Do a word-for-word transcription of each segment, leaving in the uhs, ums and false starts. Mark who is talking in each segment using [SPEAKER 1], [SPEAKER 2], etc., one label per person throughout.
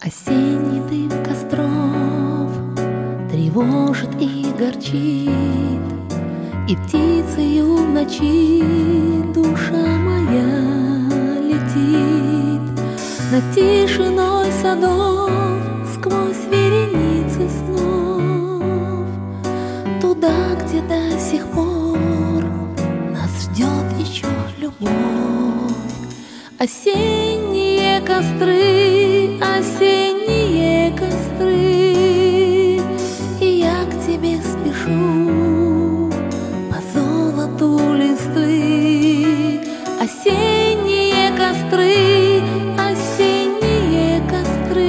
[SPEAKER 1] Осенний дым костров тревожит и горчит, и птицею в ночи душа моя летит над тишиной садов сквозь вереницы снов, туда, где до сих пор нас ждет еще любовь. Осенние костры, осенние костры, и я к тебе спешу по золоту листвы. Осенние костры, осенние костры,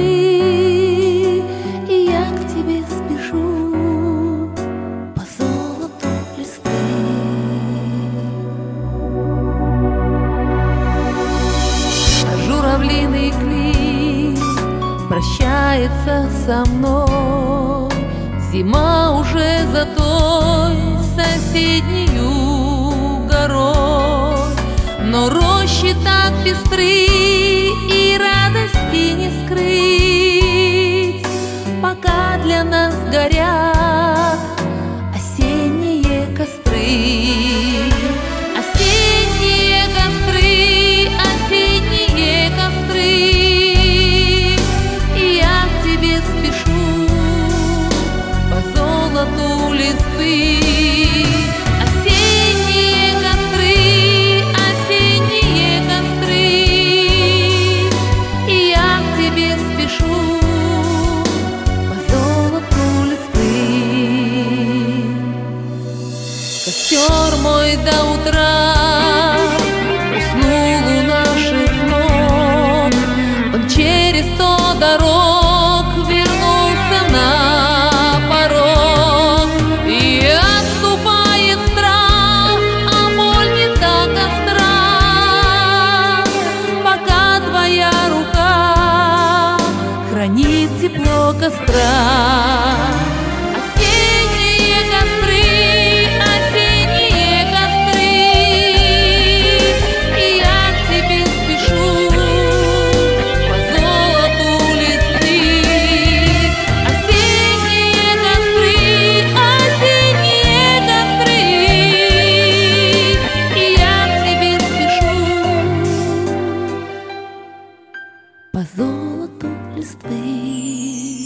[SPEAKER 1] и я к тебе спешу по золоту листвы. Журавлиный клин прощается со мной, зима уже за той соседнею горой, но рощи так пестры и радости не скрыть, пока для нас горят осенние костры. Осенние костры, осенние костры, и я к тебе спешу по золоту листвы. Осенние костры, осенние костры, и я к тебе спешу по золоту листвы. Костер мой до утра уснул у наших ног, он через сто дорог вернулся на порог, и отступает страх, а боль не так остра, пока твоя рука хранит тепло костра. Осенние костры, осенние костры, и я к тебе спешу по золоту листвы. Осенние костры, осенние костры, и я к тебе спешу по золоту листвы.